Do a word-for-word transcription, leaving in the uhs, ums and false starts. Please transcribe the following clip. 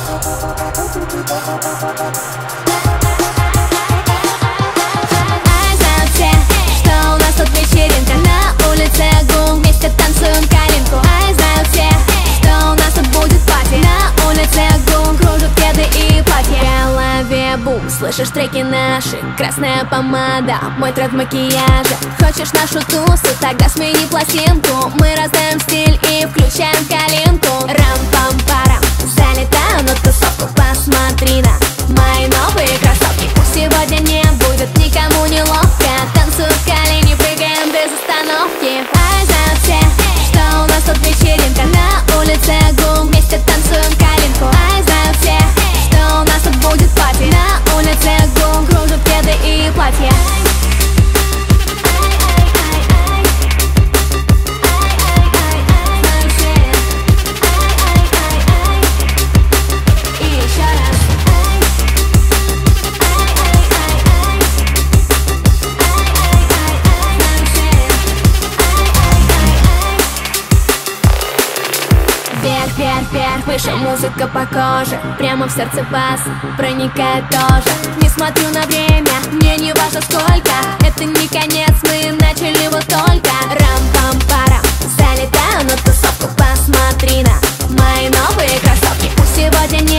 Ай, знают все, что у нас тут вечеринка. На улице гул, вместе танцуем калинку. Ай, знают все, что у нас тут будет пати. На улице гул, кружат кеды и платья. В голове бум, слышишь треки наши. Красная помада, мой тред в макияже. Хочешь нашу тусу, тогда смени пластинку. Мы раздаем стиль и включаем калинку. Рам-пам-парам, залетаю на тусовку. Посмотри на мои новые кроссовки. Пусть сегодня не будет никому неловко. Танцуют колени, прыгаем без остановки. Ай, знают все, что у нас тут вечеринка. На улице гул, вместе танцуем калинку. Ай, знают все, что у нас тут будет пати. На улице гул, кружат кеды и платья. Вверх, вверх, вверх, выше музыка по коже. Прямо в сердце бас проникает тоже. Не смотрю на время, мне не важно сколько. Это не конец, мы начали вот только. Рам-пам-парам, залетаю на тусовку. Посмотри на мои новые кроссовки. Пусть сегодня